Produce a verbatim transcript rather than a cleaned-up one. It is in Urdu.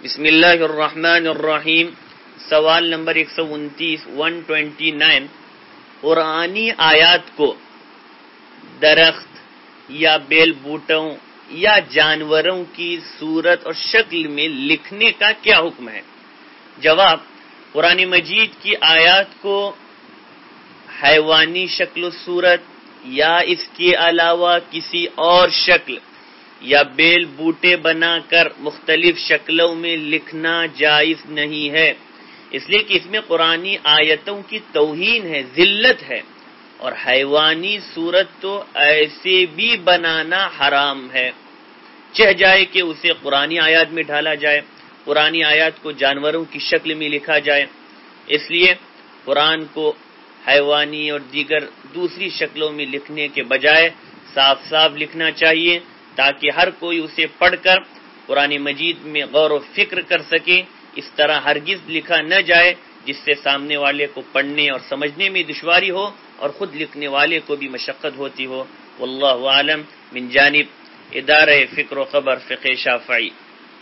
بسم اللہ الرحمن الرحیم. سوال نمبر ایک سو انتیس ون ٹوینٹی نائن. قرآنی آیات کو درخت یا بیل بوٹوں یا جانوروں کی صورت اور شکل میں لکھنے کا کیا حکم ہے؟ جواب: قرآن مجید کی آیات کو حیوانی شکل و صورت یا اس کے علاوہ کسی اور شکل یا بیل بوٹے بنا کر مختلف شکلوں میں لکھنا جائز نہیں ہے، اس لیے کہ اس میں قرآنی آیتوں کی توہین ہے، ذلت ہے، اور حیوانی صورت تو ایسے بھی بنانا حرام ہے، چاہ جائے کہ اسے قرآنی آیات میں ڈالا جائے، قرآنی آیات کو جانوروں کی شکل میں لکھا جائے. اس لیے قرآن کو حیوانی اور دیگر دوسری شکلوں میں لکھنے کے بجائے صاف صاف لکھنا چاہیے، تاکہ ہر کوئی اسے پڑھ کر قرآن مجید میں غور و فکر کر سکے. اس طرح ہرگز لکھا نہ جائے جس سے سامنے والے کو پڑھنے اور سمجھنے میں دشواری ہو اور خود لکھنے والے کو بھی مشقت ہوتی ہو. واللہ عالم. من جانب ادارہ فکر و خبر فقہ شافعی.